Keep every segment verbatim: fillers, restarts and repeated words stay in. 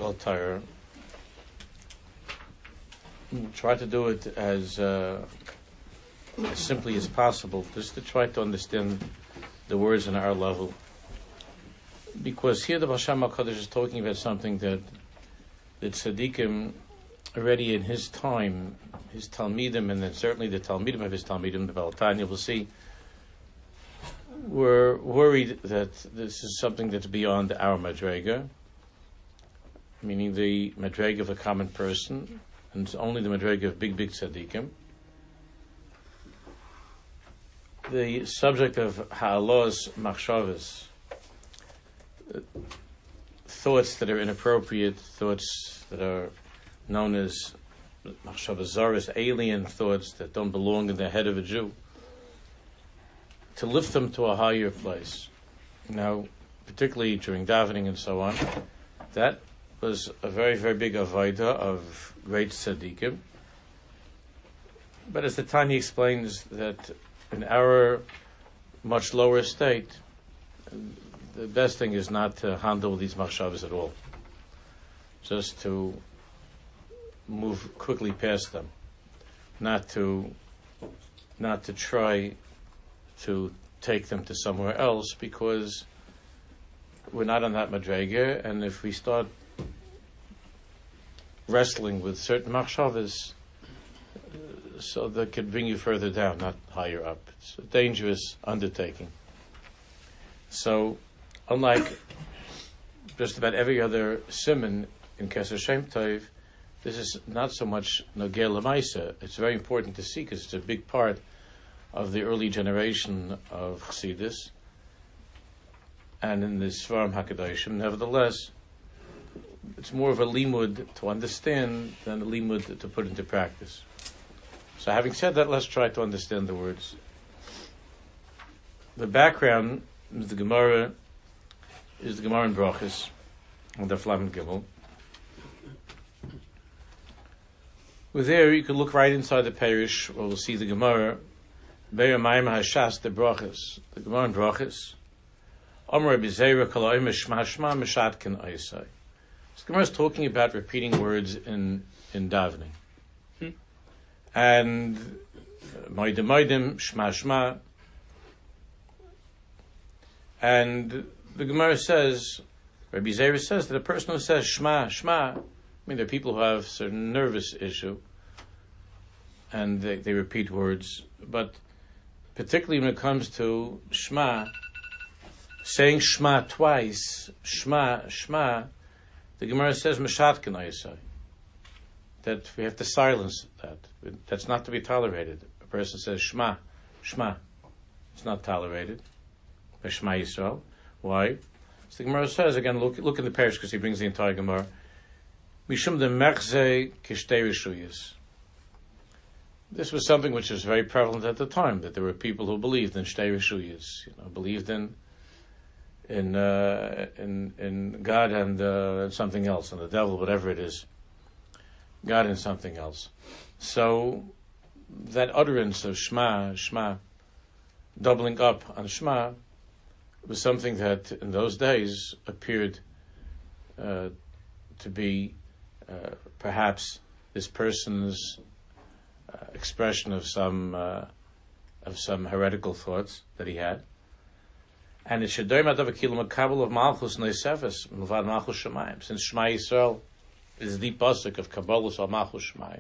Kabbalah Torah. Try to do it as, uh, as simply as possible, just to try to understand the words on our level. Because here the Baal Shem HaKadosh is talking about something that the tzaddikim already in his time, his Talmidim, and then certainly the Talmidim of his Talmidim, the Baal Tanya, we'll see, were worried that this is something that's beyond our Madrega, meaning the Madrega of a common person, and it's only the Madrega of big, big tzaddikim. The subject of Ha'alos Machshavas, thoughts that are inappropriate, thoughts that are known as Machshavas Zaras, alien thoughts that don't belong in the head of a Jew, to lift them to a higher place. Now, particularly during davening and so on, that was a very, very big avodah of great tzaddikim. But as the Tanya explains, that in our much lower state, the best thing is not to handle these machshavas at all. Just to move quickly past them. Not to, not to try to take them to somewhere else, because we're not on that madrega, and if we start wrestling with certain machshavas, so that could bring you further down, not higher up. It's a dangerous undertaking. So, unlike just about every other siman in Keser Shem Tov, this is not so much Nogeh L'Maisa. It's very important to see, because it's a big part of the early generation of Chassidus, and in the Svarim HaKadoshim. Nevertheless, it's more of a limud to understand than a limud to put into practice. So having said that, let's try to understand the words. The background is the Gemara, is the Gemara in Brachos, on the Flamen Gimel. With there, you can look right inside the parish, where we'll see the Gemara, Be'er Mayim HaShas de Brachos, the Gemara in Brachos, Amar B'Zeira Kol Ha'omer Shma Shma Meshatken Oisai. This Gemara is talking about repeating words in, in davening. Hmm. And Moedim Moedim, Shma Shma. And the Gemara says, Rabbi Zeira says that a person who says Shma Shma, I mean, there are people who have a certain nervous issue, and they, they repeat words, but particularly when it comes to Shma, saying Shma twice, Shma, Shma, the Gemara says Meshatken Oisai, that we have to silence that. That's not to be tolerated. A person says Shma, Shma. It's not tolerated by Shema Yisrael. Why? So the Gemara says, again, look look in the parish, because he brings the entire Gemara. Mishum de Mechze Kishtei Rishuyas. This was something which was very prevalent at the time, that there were people who believed in Shtei Rishuyas, you know, believed in in uh, in in God and uh, something else, and the devil, whatever it is, God and something else. So that utterance of Shema, Shema, doubling up on Shema, was something that in those days appeared uh, to be uh, perhaps this person's uh, expression of some uh, of some heretical thoughts that he had. And it should doim adav akilu makabel of malchus neisefes milvad malchus shemayim. Since Shema Yisrael is the pasuk of kabbalus al malchus shemayim,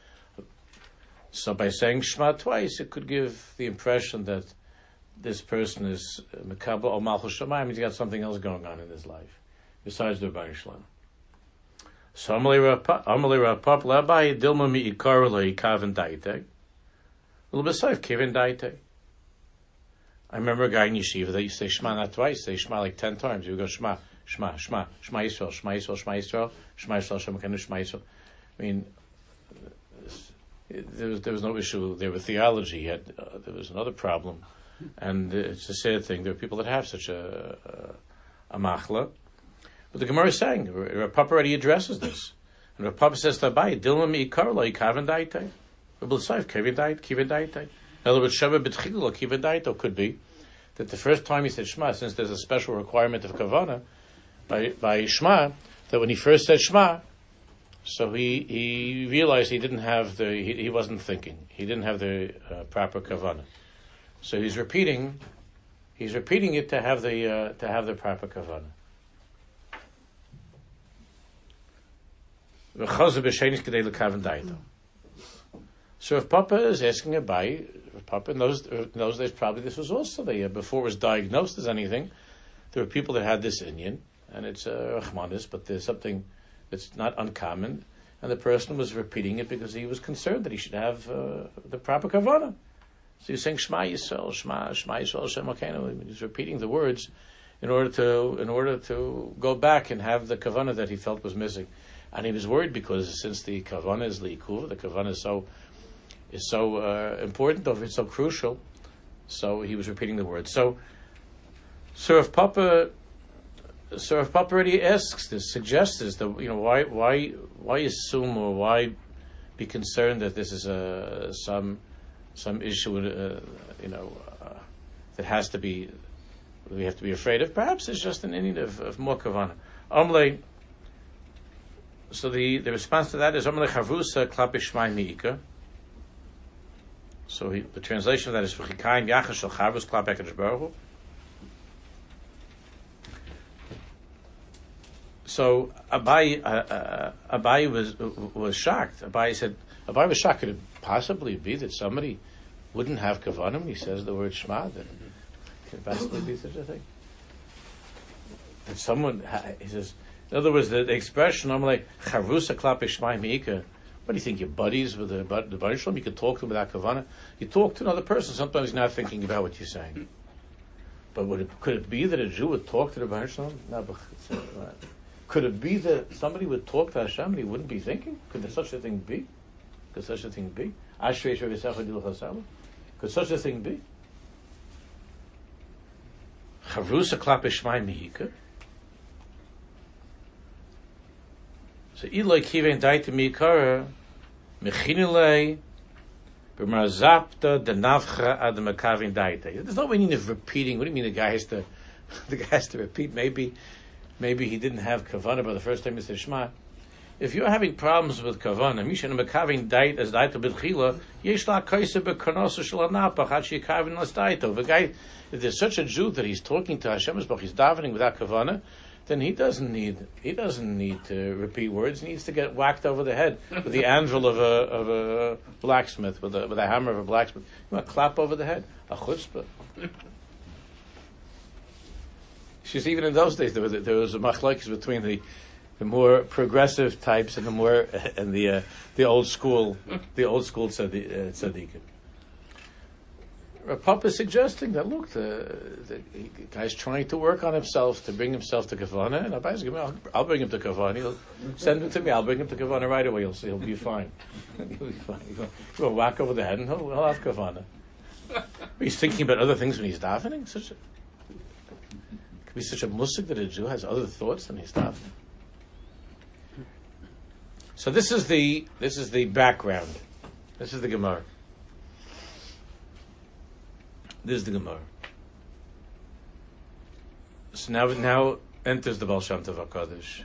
so by saying Shema twice, it could give the impression that this person is makabel al malchus shemayim, means he got something else going on in his life besides the Rebbeinu Shalom. So Amalei Rapap Labai Dilma mi ikar lo ikaven daite. A little bit safe, kiven daite. I remember a guy in yeshiva that used to say Shema not twice, say Shema like ten times. He would go Shema, Shema, Shema, Shema Yisrael, Shema Yisrael, Shema Yisrael, Shema Yisrael, Shema Kenu, Shema Yisrael. I mean, there was there was no issue there with theology. He had, uh, there was another problem, and it's a sad thing. There are people that have such a a, a machla. But the Gemara is saying, Rav Papa already addresses this. And Rav Papa says, Tabai, Dilma mi ikar lo ikaven daite. Rabbi L'Saif, kiven daite, kiven daite. In other words, Sheva b'tchil lo kiven daite could be that the first time he said Shema, since there's a special requirement of Kavana, by, by Shema, that when he first said Shema, so he, he realized he didn't have the, he, he wasn't thinking. He didn't have the uh, proper kavanah. So he's repeating, he's repeating it to have the, uh, to have the proper kavanah. So if Papa is asking Abai, Papa in those, in those days probably this was also the, before it was diagnosed as anything, there were people that had this inyan, and it's uh, Rahmanis, but there's something that's not uncommon, and the person was repeating it because he was concerned that he should have uh, the proper kavanah. So he's saying Shema Yisrael, Shema, Shema Yisrael, Hashem Elokeinu. He's repeating the words in order to in order to go back and have the kavanah that he felt was missing, and he was worried because since the kavanah is liikuv, the kavanah is so is so uh, important, of it's so crucial. So he was repeating the words. So, so if Papa. So if Papa already asks this, suggests this, that you know why why why assume or why be concerned that this is a some some issue uh, you know uh, that has to be we have to be afraid of? Perhaps it's just an Indian of, of more kavanah. Amle. So the, the response to that is Amle Chavrusa Klapi Shmai Miika. So he, the translation of that is V'chikayim Yachash Shel Chavus Klapi HaKadosh Baruch Hu. So Abai, uh, uh, Abai was was shocked. Abai said, Abai was shocked. Could it possibly be that somebody wouldn't have kavanah when he says the word Shema? That could it possibly be such a thing? That someone, he says, in other words, the, the expression, I'm like, Charusa klape Shema Meika. What do you think? You're buddies with the the Baruch Shalom? You could talk to him without kavanah. You talk to another person. Sometimes you're not thinking about what you're saying. But would it, could it be that a Jew would talk to the Baruch Shalom? No, but could it be that somebody would talk to Hashem and he wouldn't be thinking? Could there such a thing be? Could such a thing be? Could such a thing be? Chavrusa klape Shmai Mihika. So Ilai kivein daita mikara mechinilei b'marzapta denavcha ad makavin daita. There's no meaning of repeating. What do you mean the guy has to the guy has to repeat? Maybe maybe he didn't have kavanah by the first time he said Shema. If you're having problems with kavanah, mishan makavin daita as daita b'tchila yesh la kaisa b'karnosa shel hanapach ad sheyikavin las daita. The guy, if there's such a Jew that he's talking to Hashem, he's davening without kavanah, then he doesn't need he doesn't need to repeat words. He needs to get whacked over the head with the anvil of a of a blacksmith, with a with a hammer of a blacksmith. You want to clap over the head? A chutzpah. She's even in those days there was, there was a machlokes between the the more progressive types and the more and the uh, the old school the old school tzaddik, uh, tzaddikim. Papa is suggesting that look, the, the guy's trying to work on himself to bring himself to kavanah, and Abai is going, I'll, I'll bring him to kavanah. He'll send him to me. I'll bring him to kavanah right away. You'll see. He'll be fine. He'll be fine. He'll go whack over the head, and he'll, he'll have kavanah. He's thinking about other things when he's davening. Such a could be such a musik that a Jew has other thoughts than he's davening. So this is the this is the background. This is the Gemara. This is the Gemara. So now, now enters the Baal Shem Tov HaKadosh.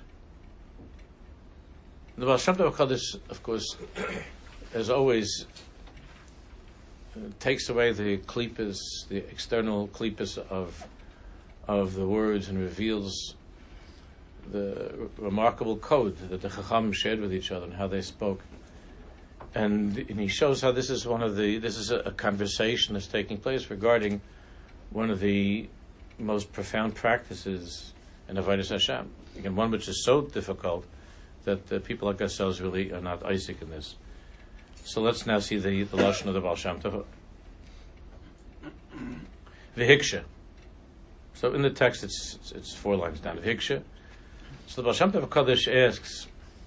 The Baal Shem Tov HaKadosh, of course, as always, uh, takes away the klipas, the external klipas of of the words, and reveals the remarkable code that the Chacham shared with each other and how they spoke. And, and he shows how this is one of the this is a, a conversation that's taking place regarding one of the most profound practices in Avodas Hashem. Again, one which is so difficult that the people like ourselves really are not Isaac in this. So let's now see the, the lashon of the Baal Shem Tov. V'hiksha. So in the text, it's it's four lines down. V'hiksha. So the Baal Shem Tov HaKadosh asks,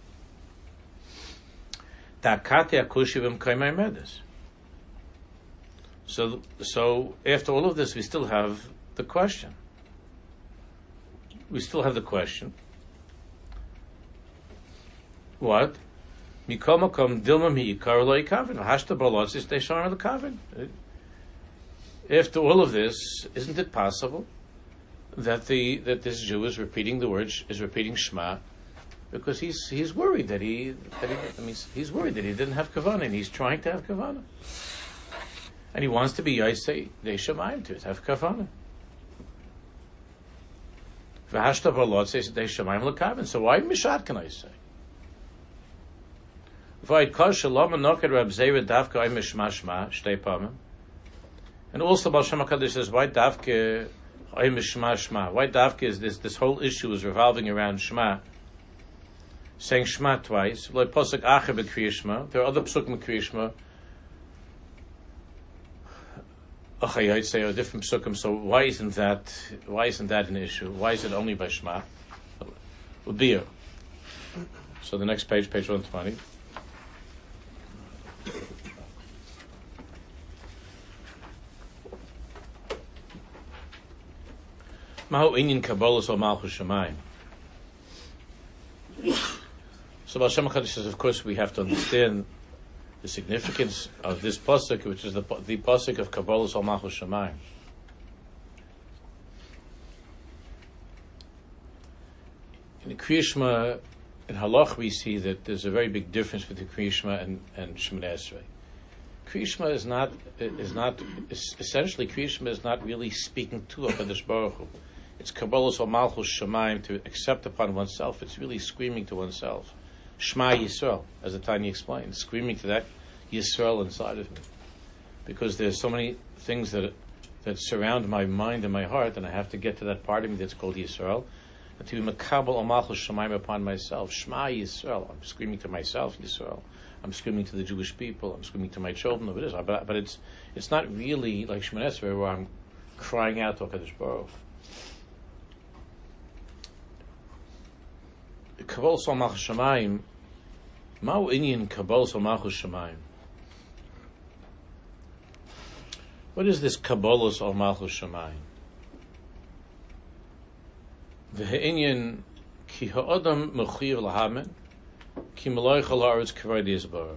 So, so after all of this, we still have the question. We still have the question. What? After all of this, isn't it possible that the that this Jew is repeating the words, is repeating Shema, because he's he's worried that he that he I mean he's worried that he didn't have kavanah, and he's trying to have kavanah, and he wants to be Yosei Dei Shamayim to have kavanah. V'hashtav Lord says Dei Shamayim l'kavan. So why mishat can I say? V'ayit kol shalom anoked Rab Zera davka ay mishmashma shtei pamim. And also Baal Shem HaKadosh says why davka ay mishmashma? Why davka is this? This whole issue is revolving around Shema. Saying Shema twice. There are other psukim in Kriya Shema. Okay, I'd say a different psukim. So why isn't that? Why isn't that an issue? Why is it only by Shema? Ubir. So the next page, page one twenty. Mahu inyan kabbalas or malchus shamayim. So Baal Shem HaKadosh says, of course, we have to understand the significance of this pasuk, which is the the pasuk of Kabbalas al Malchus Shamayim. In the Kriya Shema, in Halach, we see that there's a very big difference between Kriya Shema and and Shemoneh Esrei. Kriya Shema is not is not is essentially Kriya Shema is not really speaking to HaKadosh Baruch Hu. It's Kabbalas al Malchus Shamayim, to accept upon oneself. It's really screaming to oneself. Shema Yisrael, as the Tanya explained, screaming to that Yisrael inside of me, because there's so many things that that surround my mind and my heart, and I have to get to that part of me that's called Yisrael, and to be makabel al malchus shamayim upon myself. Shema Yisrael. I'm screaming to myself, Yisrael. I'm screaming to the Jewish people. I'm screaming to my children. Of it is, but but it's it's not really like Shemoneh Esrei where I'm crying out to HaKadosh Baruch Hu. Kabbalas al Malchus Shamayim. Ma'u inyan Kabbalas al Malchus Shamayim. What is this Kabbalas al Malchus Shamayim? V'ha'inyan ki ha'adam mechuyev lahamen ki meloich al haaretz kavod yisbarach.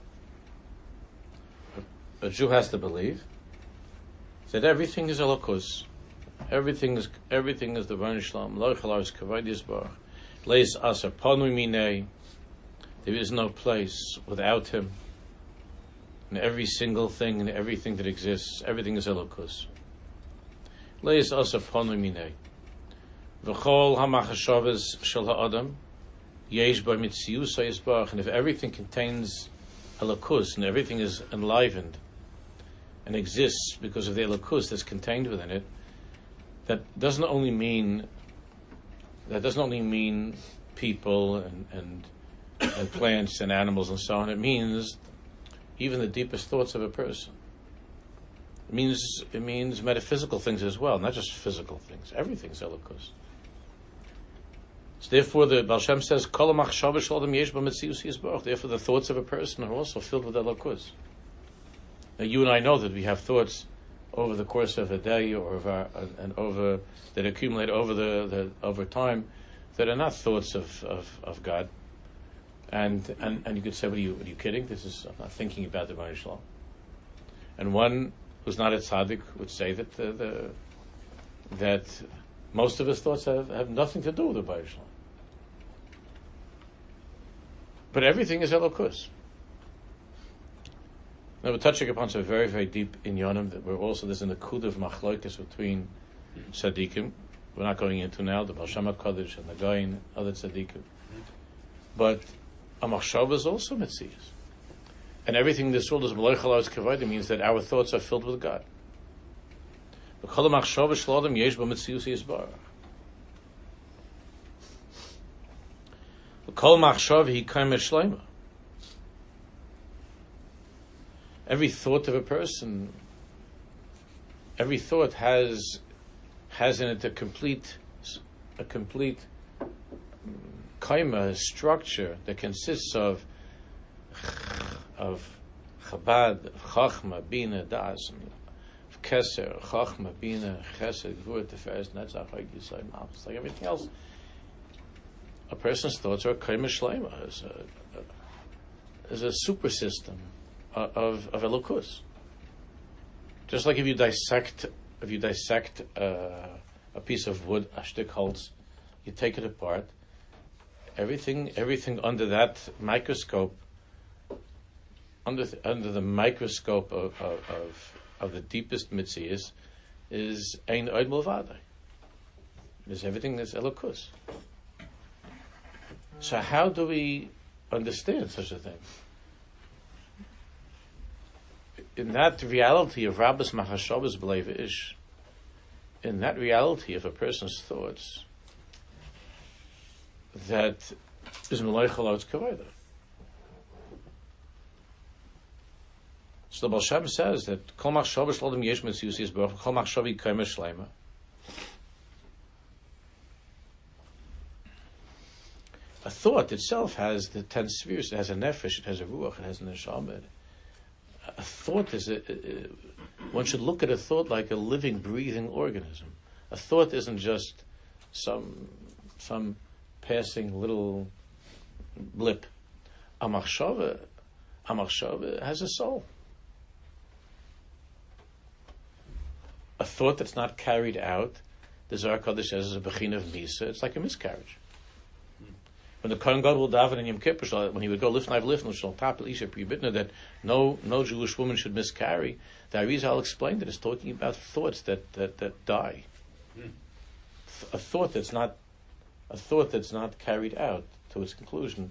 A Jew has to believe that everything is Elokus. Everything is everything is the Rebbeinu Shalom. Meloich al haaretz kavod yisbarach. Leis aser panu minei. There is no place without him. And every single thing and everything that exists, everything is Elokus. Leis aser panu minei. V'chol hamachashavas shel ha'adam yesh bar mitzius ha'yisbarach. And if everything contains Elokus and everything is enlivened and exists because of the Elokus that's contained within it, that doesn't only mean that doesn't only mean people and, and and plants and animals and so on. It means even the deepest thoughts of a person. It means it means metaphysical things as well, not just physical things. Everything's Elokus. So therefore, the Baal Shem says, "Kol ha'machshava shel adam yesh ba metzius yisbarach." Therefore, the thoughts of a person are also filled with Elokus. Now, you and I know that we have thoughts over the course of a day, or of our, and over that accumulate over the, the over time, that are not thoughts of, of, of God. And, and and you could say, "What are you? Are you kidding? This is I'm not thinking about the Rebbeinu Shalom." And one who's not a tzaddik would say that the, the that most of his thoughts have, have nothing to do with the Rebbeinu Shalom. But everything is Elokus. Now we're touching upon some very, very deep inyanim that we're also there's an akud of machloikis between tzaddikim. We're not going into now the Baal Shem HaKadosh and the Gaon, other tzaddikim. But a machshava is also metzius, and everything in this world is meloich al haaretz kavod. It means that our thoughts are filled with God. V'kol ha'machshava shel adam yesh ba metzius yisbarach. V'kol machshava hi kaimet shleima. Every thought of a person, every thought has has in it a complete, a complete kaima, structure that consists of of Chabad, of Chachma, Bina, Das, of Keser, Chachma, Bina, Chesed, Gvur, Tiferes, Netzach, Hag Yisai, Malchus. Like everything else, a person's thoughts are a kaima shleima, is a, is a super system of of Elokus. Just like if you dissect, if you dissect uh, a piece of wood, a shtick holz, you take it apart, everything, everything under that microscope, under the, under the microscope of of, of, of the deepest mitzias, is ein oid mulvadai. Is everything is elokus. So how do we understand such a thing? In that reality of Rabbis Machashavas B'Leiv Ish, in that reality of a person's thoughts, that is Melech Halot's Kavod. So the Baal Shem says that Kol Machshavas L'Adam Yesh Metzius Yisborach, Kol Machshavi Kaimer Shleima. A thought itself has the ten spheres. It has a nefesh, it has a ruach, it has a neshama. A thought is a, a, one should look at a thought like a living, breathing organism. A thought isn't just some some passing little blip. A machshava, a machshava has a soul. A thought that's not carried out, the Zohar Kodesh says, is a bechin of misa. It's like a miscarriage. When the Kohen God will daven in Yom Kippur, when he would go lift knife lift, that no no Jewish woman should miscarry, the Arizal explained that it's talking about thoughts that that, that die. Mm. A thought that's not a thought that's not carried out to its conclusion.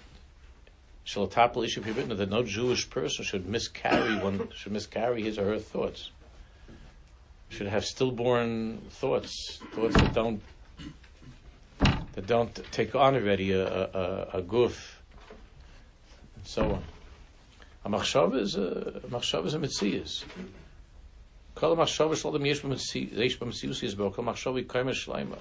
That no Jewish person should miscarry one should miscarry his or her thoughts. Should have stillborn thoughts, thoughts that don't that don't take on already a, a, a goof, and so on. A machshava is a, a machshava is a metzias. Kol machshava shalom yesh b'metzius yisbo. Kol machshava kaimer shleima.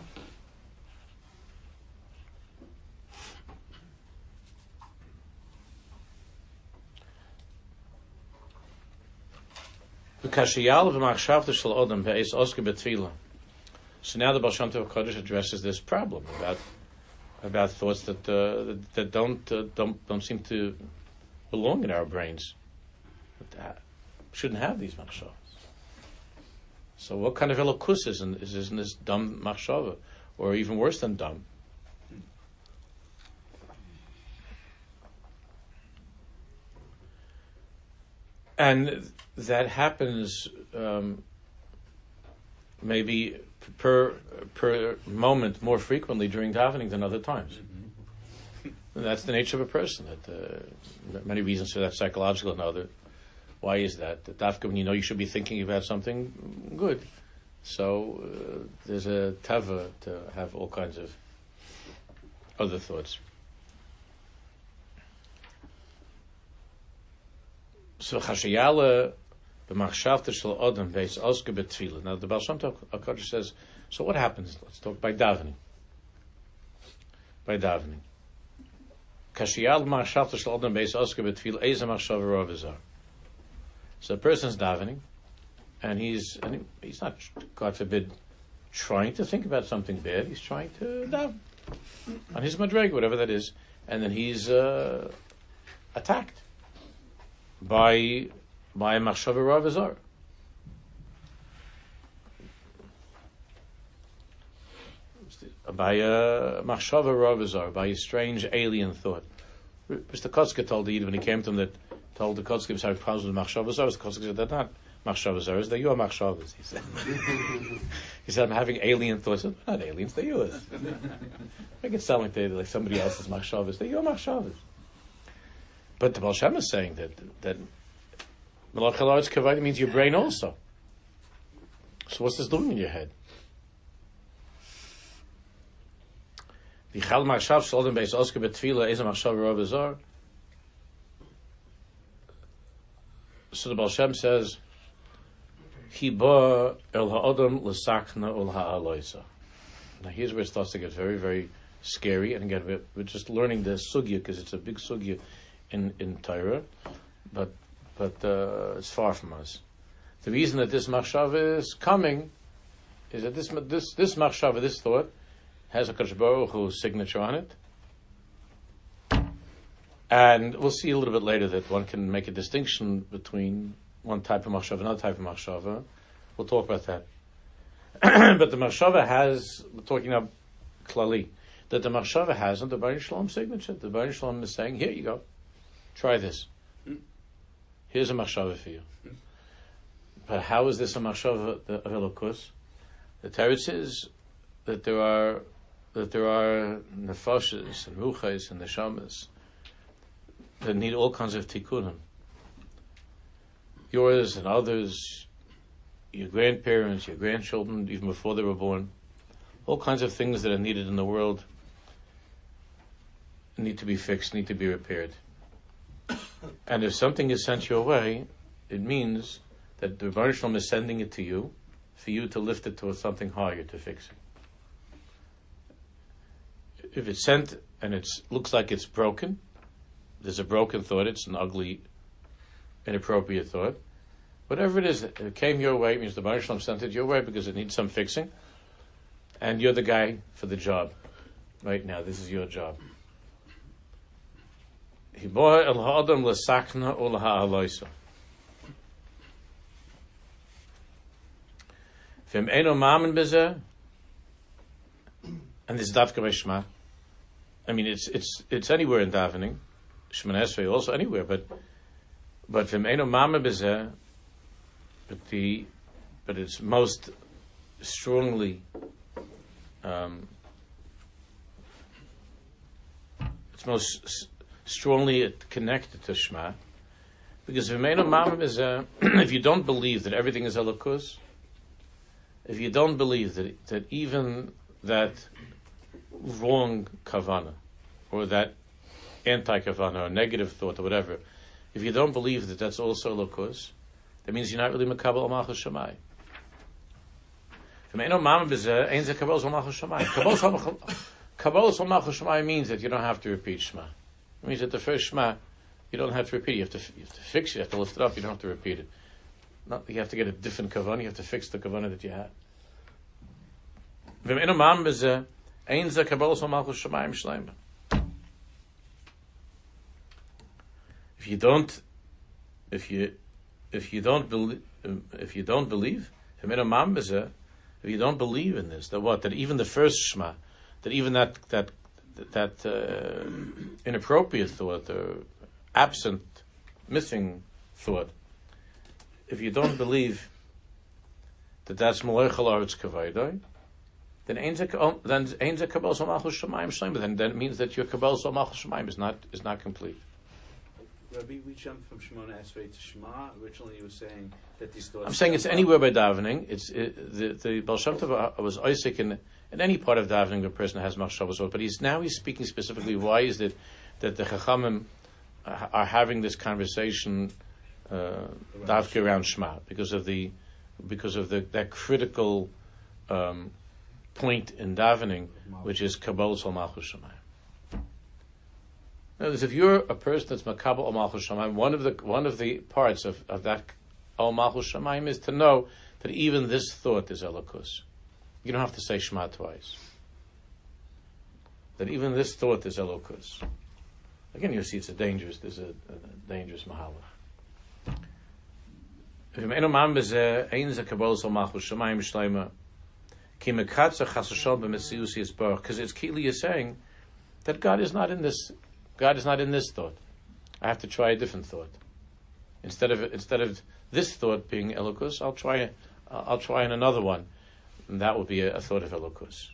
V'kashiyal v'machshavta shel odom ve'es oske betfila. So now the Baal Shem Tov Kodesh addresses this problem about about thoughts that uh, that, that don't uh, don't don't seem to belong in our brains, that shouldn't have these machshavas. So what kind of elokus is in, is in this dumb machshava, or even worse than dumb? And that happens um, maybe per per moment more frequently during davening than other times. Mm-hmm. And that's the nature of a person. That uh, many reasons for that, psychological and other. Why is that? That dafka, when you know you should be thinking about something good, so uh, there's a tava to have all kinds of other thoughts. So chashiyala b'machshavta shel odom veis oske betfila. Now the Baal Shem Tov HaKadosh says, so what happens? Let's talk by davening. By davening. Kashiyal b'machshavta shel odom veis oske betfila eza machshava rov azar. So a person's davening, and he's and he, he's not, God forbid, trying to think about something bad. He's trying to daven on his madrega, whatever that is, and then he's uh, attacked by by a machshava rav azar. By a machshava rav azar, by a strange alien thought. Mister Kotzker told the Yid when he came to him that told the Kotzker was having problems with machshava azar. The Kotzker said, they're not machshava azars, they're your machshavas, he said. He said, I'm having alien thoughts. They're not aliens, they're yours. Make it sound like they're like somebody else's machshavas. They're your machshavas. But the Baal Shem is saying that that Melech Halar's Kavod means your brain also. So what's this doing in your head? The Chal Machshav Shalom Beis Oske Betfila is a Machshav Rav Azar. So the Baal Shem says, Hi ba el ha'odam l'sakna ul ha'aloisa. Now here's where it starts to get very, very scary, and again we're, we're just learning the sugya because it's a big sugya in in Torah, but but uh, it's far from us. The reason that this machshava is coming is that this this this machshava, this thought, has a Kadosh Baruch Hu's signature on it, and we'll see a little bit later that one can make a distinction between one type of machshava and another type of machshava. We'll talk about that. But the machshava has, we're talking about klali. that the Machshava hasn't the Baruch Shalom signature. The Baruch Shalom is saying, here you go, try this. Here's a Machshava for you. But how is this a Machshava of Elokus? The Teretz is that there are that there are nefashas and ruchas and neshamas that need all kinds of tikkunim. Yours and others, your grandparents, your grandchildren, even before they were born, all kinds of things that are needed in the world need to be fixed, need to be repaired. And if something is sent your way, it means that the Baruch Shalom is sending it to you for you to lift it towards something higher to fix it. If it's sent and it looks like it's broken, there's a broken thought, it's an ugly, inappropriate thought. Whatever it is, it came your way, it means the Baruch Shalom sent it your way because it needs some fixing, and you're the guy for the job. Right now, this is your job. And this is Dafka by Shema. I mean, it's it's it's anywhere in davening, Shemona Esrei also anywhere, but but from Eno Mama Bezeh, but the but it's most strongly um, it's most s- strongly connected to Shema, because from Eno Mama Bezeh, if you don't believe that everything is Elokus, if you don't believe that that even that wrong kavana, or that anti-kavana, or negative thought, or whatever, if you don't believe that that's also Elokus, that means you're not really Makabel al Malchus Shammai. Kabbalah al Malchus Shammai means that you don't have to repeat Shema. It means that the first Shema, you don't have to repeat it. You have to, you have to fix it, you have to lift it up, you don't have to repeat it. Not, you have to get a different kavana, you have to fix the kavana that you had. If you don't, if you, if you don't believe, if you don't believe, if you don't believe in this, that what, that even the first Shema, that even that that that uh, inappropriate thought, or absent, missing thought, if you don't believe that that's Molochel Aretz Kavaydai, then Ein Zeh then Ein Zeh Kabbalah Sol Malchus Shamayim Shleima. Then then it means that your Kabbalah Sol Malchus Shamayim is not is not complete. Rabbi, we jumped from Shemona Esrei to Shema. Originally, you were saying that these thoughts. I'm saying it's anywhere by davening. It's it, the the Baal Shem Tov was Isaac in in any part of davening a person has machshavos, but he's now he's speaking specifically. Why is it that the Chachamim are having this conversation uh, davke around Shema, because of the because of the that critical um, point in davening, which is Kabbalah Sol Malchus Shamayim. Now, if you're a person that's makabel al Malchus Shamayim, one of the one of the parts of, of that al Malchus Shamayim is to know that even this thought is Elokus. You don't have to say Shema twice. That even this thought is Elokus. Again, you see, it's a dangerous. There's a, a dangerous mahalach. Because it's Kili is saying that God is not in this. God is not in this thought. I have to try a different thought. Instead of instead of this thought being Elokus, I'll try I'll try in another one, and that will be a, a thought of Elokus.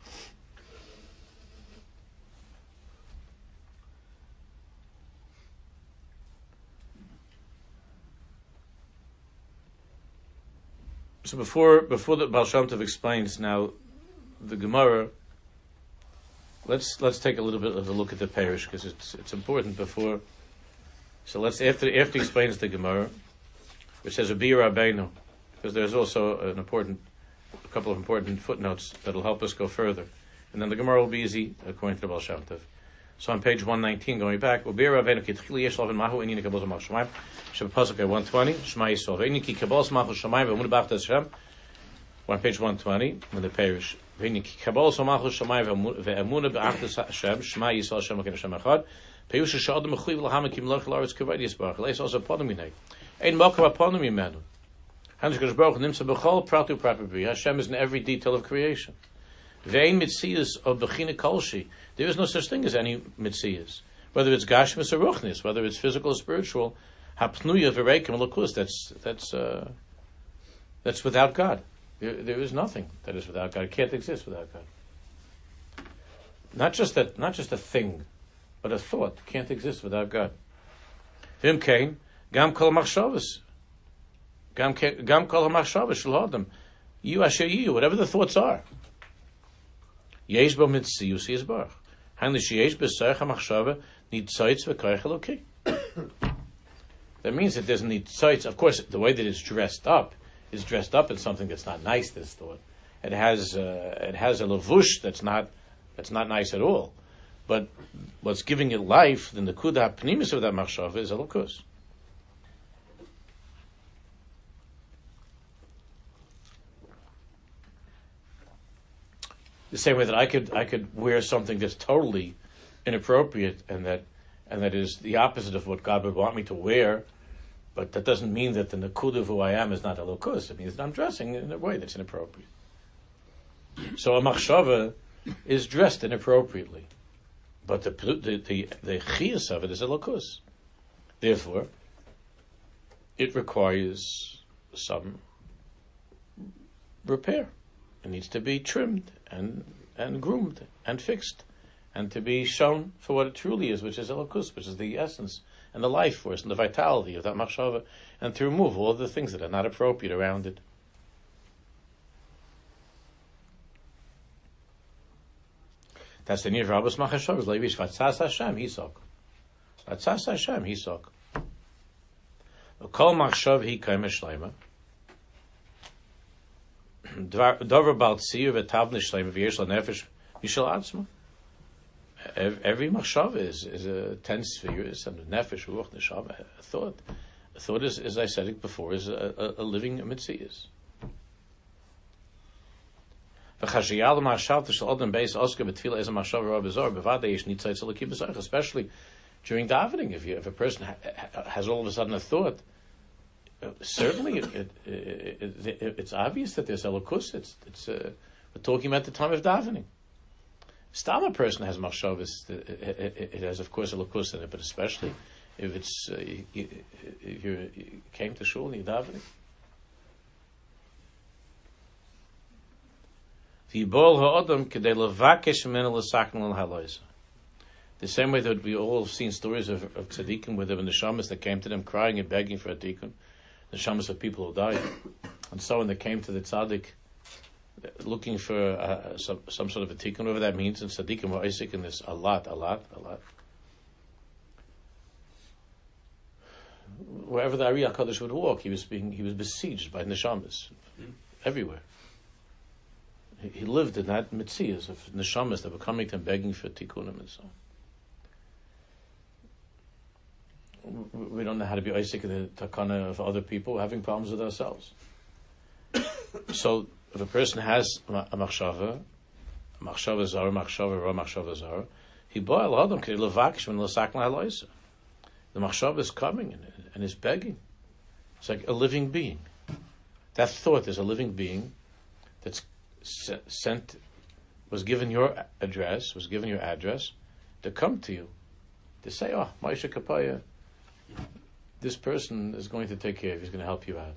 So before before the Baal Shem Tov explains now the Gemara, let's let's take a little bit of a look at the parish, because it's it's important before. So let's after after he explains the Gemara, which says a Bir Rabbeinu, because there's also an important a couple of important footnotes that'll help us go further, and then the Gemara will be easy according to the Baal Shem Tov. So on page one nineteen, going back, Bir Rabbeinu kitchili yesh lavin mahu inyan kabbalas malchus shamayim shebepasuk one twenty Shema Yisrael ve'inyan ki kabbalas malchus shamayim ve'emunah b'achdas Hashem. On page one twenty in the parish. Ve'inyan ki kabbalas malchus shamayim ve'emunah b'achdas Hashem Shema Yisrael Hashem Elokeinu Hashem Echad. Peyusha she'adam mechuyev l'hamek ki melech la'aretz kavod yisbarach leis also ponim minei ein makar ponim mimenu. Hakadosh Baruch Hu nimtza b'chol pratu pratu b'ri. Hashem is in every detail of creation. Ve'ein mitzias of bechina kolshi. There is no such thing as any mitzias. Whether it's gashmis or ruchnis, whether it's physical or spiritual, hapnuya v'reikim lakus, that's, that's, uh, that's without God. There, there is nothing that is without God. It can't exist without God. Not just that, not just a thing, but a thought can't exist without God. Vim kain, gam kol machshavas. Gam gam kol machshavas shel adam. You asher you, whatever the thoughts are. Yesh bo mitzius yisbarach. Hanli sheyesh b'sarach hamachshava nitzaitz v'koich eloki. That means that there's nitzaitz. Of course, the way that it's dressed up is dressed up in something that's not nice. This thought, it has uh, it has a lavush that's not that's not nice at all. But what's giving it life, the nekuda pnimis of that machshava is a lokus. The same way that I could I could wear something that's totally inappropriate and that and that is the opposite of what God would want me to wear, but that doesn't mean that the nekuda of who I am is not a lokus. It means that I'm dressing in a way that's inappropriate. So a machshava is dressed inappropriately, but the the the, the chiyas of it is a lokus. Therefore, it requires some repair. It needs to be trimmed and and groomed and fixed, and to be shown for what it truly is, which is elokus, which is the essence and the life force and the vitality of that machshava, and to remove all of the things that are not appropriate around it. That's the nir Rabbos machshavas leivish vatzas Hashem hisok. Vatzas Hashem hisok. Kol machshav hi kaimesh shleima. Dover bal tzir v'tavnish shleima v'yesh lanefesh mishal atzma. Every machshav is is a ten spheres and nefesh ruach neshama. A thought, a thought is, as I said it before, is a, a, a living mitzias. Especially during davening, if you if a person ha- has all of a sudden a thought, uh, certainly it, it, it, it, it's obvious that there's elokus. It's it's uh, we're talking about the time of davening. Stam a person has machshavas. It, it, it has, of course, elokus in it, but especially if it's uh, you, if you came to shul and you're davening. The same way that we all have seen stories of, of tzaddikim where there were neshamas that came to them crying and begging for a tikkun, neshamas of people who died, and so when they came to the tzaddik looking for uh, some, some sort of a tikkun, whatever that means, and tzaddikim were isik in this a lot, a lot, a lot. Wherever the Ari HaKadosh would walk, he was being he was besieged by neshamas mm. everywhere. He lived in that mitzias of neshamas that were coming to him begging for tikkunim and so on. We don't know how to be Isaac in the takana of other people. We're having problems with ourselves. So if a person has a machshava, a machshava zara, machshava ra, machshava zara, he boil adam k'dei levakish when l'sakna ha'loisa. The machshava is coming and, and is begging. It's like a living being. That thought is a living being that's sent, was given your address, was given your address to come to you, to say, oh, Moshe Kapaya, this person is going to take care of you, he's going to help you out.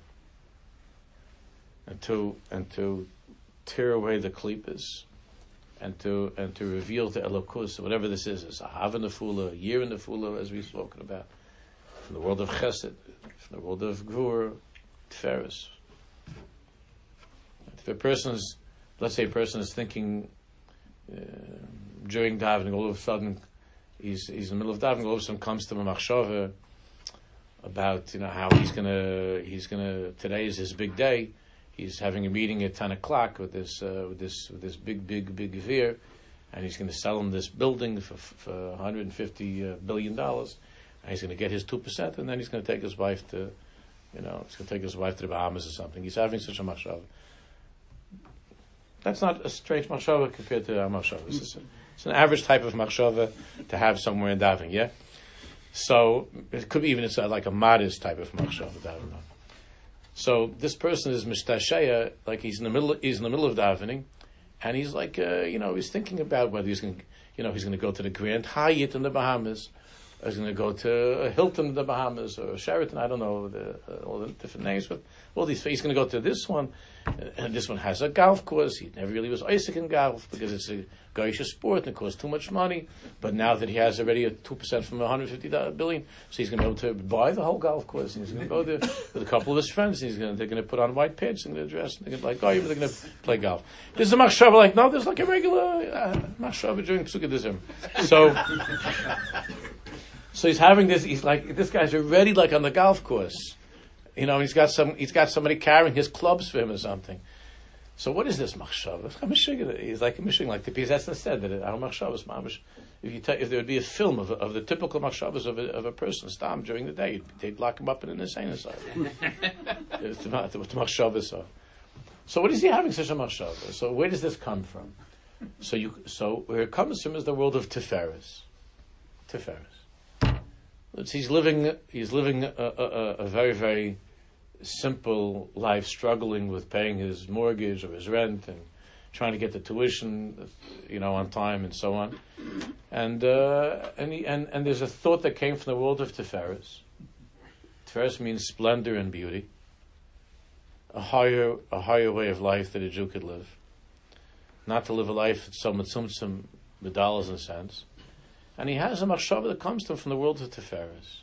And to and to tear away the klipas, and to and to reveal the elokus, whatever this is, it's a hav in the fula, a year in the fula, as we've spoken about, from the world of chesed, from the world of gvur, tiferes. If a person's Let's say a person is thinking uh, during davening, all of a sudden he's he's in the middle of davening, all of a sudden comes to a machshava about you know how he's gonna he's gonna today is his big day. He's having a meeting at ten o'clock with this uh, with this with this big big big gevir, and he's going to sell him this building for for one hundred fifty uh, billion dollars, and he's going to get his two percent, and then he's going to take his wife to you know he's going to take his wife to the Bahamas or something. He's having such a machshava. That's not a strange machshava compared to our machshava. It's, it's an average type of machshava to have somewhere in davening, yeah? So, it could be even it's like a modest type of machshava, I don't know. So, this person is mishtashaya, like he's in the middle he's in the middle of davening, and he's like, uh, you know, he's thinking about whether he's going, to, you know, he's going to go to the Grand Hyatt in the Bahamas, or he's going to go to Hilton in the Bahamas, or Sheraton. I don't know the, uh, all the different names, but all these. He's going to go to this one, and this one has a golf course. He never really was Isaac in golf because it's a Gaisha sport and it costs too much money. But now that he has already a two percent from one hundred fifty billion, so he's going to be able to buy the whole golf course. And he's going to go there with a couple of his friends. And he's going to, they're going to put on white pants and they're dressed. And they're going to be like, oh, they're going to play golf. This is a machshava like no, there's like a regular uh, machshava during Psukkah. So, so he's having this. He's like, this guy's already like on the golf course. You know, he's got some. He's got somebody carrying his clubs for him or something. So what is this machshava? He's like a mishing, like the Piaseczna said that our machshava is mamish. If you ta- if there would be a film of, of the typical machshavas of a, of a person stam during the day, they'd lock him up in an insane asylum. What the machshavas are. So what is he having such a machshava? So where does this come from? So you so where it comes from is the world of Tiferes. Tiferes. He's living. He's living a, a, a very very simple life, struggling with paying his mortgage or his rent and trying to get the tuition, you know, on time and so on. And uh, and, he, and and there's a thought that came from the world of Tiferes. Tiferes means splendor and beauty, a higher a higher way of life that a Jew could live, not to live a life with some tzumtzum with dollars and cents. And he has a machshava that comes to him from the world of Tiferes.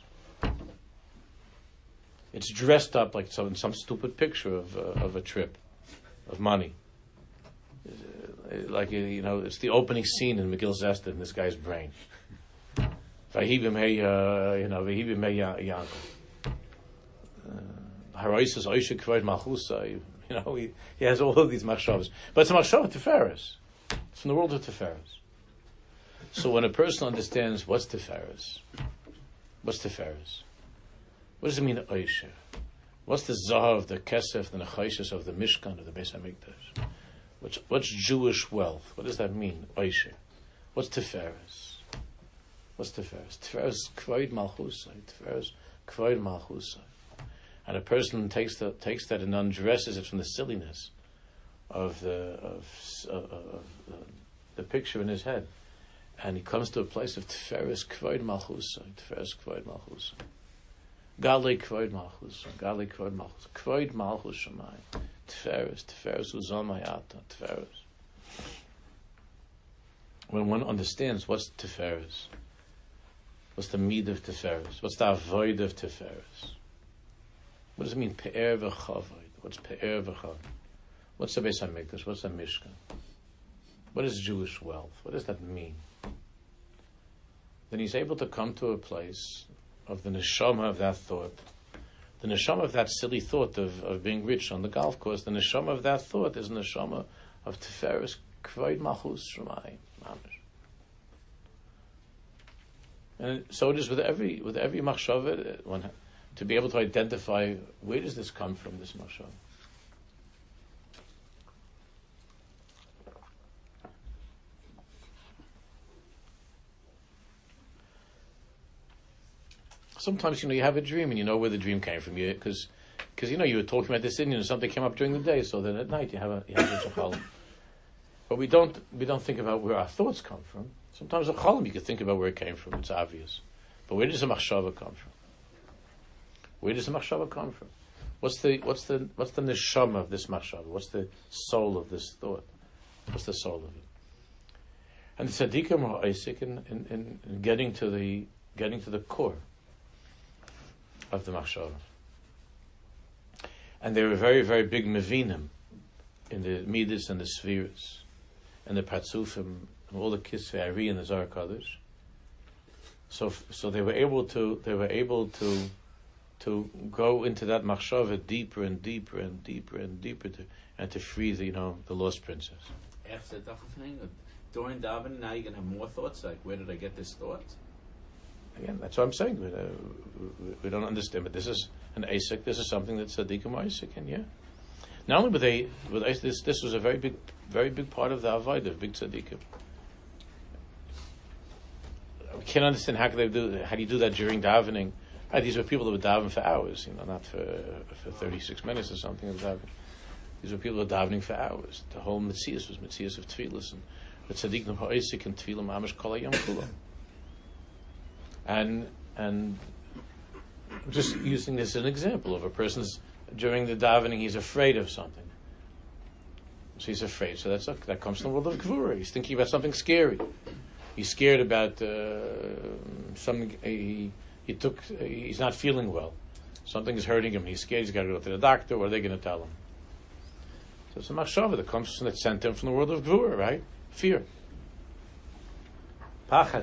It's dressed up like some some stupid picture of uh, of a trip, of money. Uh, like you know, it's the opening scene in Megillah Esther in this guy's brain. Vahibim hey, you know, Vahibim hey Yaakov. Haraisus Oishik Kvoid Malchusa. You know, he, he has all of these machshavas, but it's a machshava Tiferes. It's from the world of Tiferes. So when a person understands what's Tiferes, what's Tiferes? What does it mean, Oisher? What's the Zahav, the Kesef, the Nechayshis of the Mishkan, of the Beis HaMikdash? What's, what's Jewish wealth? What does that mean, Oisher? What's Tiferes? What's Tiferes? Tiferes Kvoid Malchusai. Tiferes Kvoid Malchusai. And a person takes, the, takes that and undresses it from the silliness of the of, uh, of uh, the picture in his head. And he comes to a place of Tiferes Kvoid Malchusai. Tiferes Kvoid Malchusai. Galei Kvoid Malchus, Galei Kvoid Malchus, Kvoid Malchus Shemai, Tiferes, Tiferes Uzamayata, Tiferes. When one understands what's Tiferes, what's the mead of Tiferes, what's the avoid of Tiferes, what does it mean, Pe'er v'chavoid? What's Pe'er v'chavoid? What's the Beis HaMikdash? What's the Mishkan? What is Jewish wealth? What does that mean? Then he's able to come to a place of the neshama of that thought, the neshama of that silly thought of, of being rich on the golf course. The neshama of that thought is the neshama of Tiferes Kvoid Malchus Shemai. And so it is with every with every machshava, one to be able to identify where does this come from, this machshava. Sometimes, you know, you have a dream and you know where the dream came from. You because, because you know, you were talking about this Indian and something came up during the day. So then at night you have a you have a chalm. But we don't we don't think about where our thoughts come from. Sometimes a chalm you can think about where it came from. It's obvious. But where does a machshava come from? Where does the machshava come from? What's the what's the what's the neshama of this machshava? What's the soul of this thought? What's the soul of it? And the tzaddikim are Isaac in, in, in, in getting to the getting to the core of the machshava. And they were very, very big mevinim in the midas and the spheres and the patzufim and all the kisvei ari and the Zohar Kadosh. So, so they were able to, they were able to, to go into that machshava deeper and deeper and deeper and deeper to, and to free the, you know, the lost princess. After the thing, during davening, now you're gonna have more thoughts. Like, where did I get this thought? Again, that's what I'm saying. We, uh, we, we don't understand, but this is an Asik. This is something that tzaddikim are Asik, and yeah. Not only were they, with this, this was a very big, very big part of the avodah of big tzaddikim. We can't understand how could they do. How do you do that during davening? Ah, these were people that would daven for hours, you know, not for for thirty-six minutes or something of davening. These were people who were davening for hours. The whole Metzias was Metzias of Tfilas, and the Tzaddikim Ha'isik and Tfilah Mamish Kol HaYom Kulo. And and I'm just using this as an example of a person's during the davening he's afraid of something. So he's afraid. So that's that comes from the world of Gvura. He's thinking about something scary. He's scared about uh, something. He he took. He's not feeling well. Something is hurting him. He's scared. He's got to go to the doctor. What are they going to tell him? So it's a machshava that comes from that sent him from the world of Gvura, right? Fear. Pachad.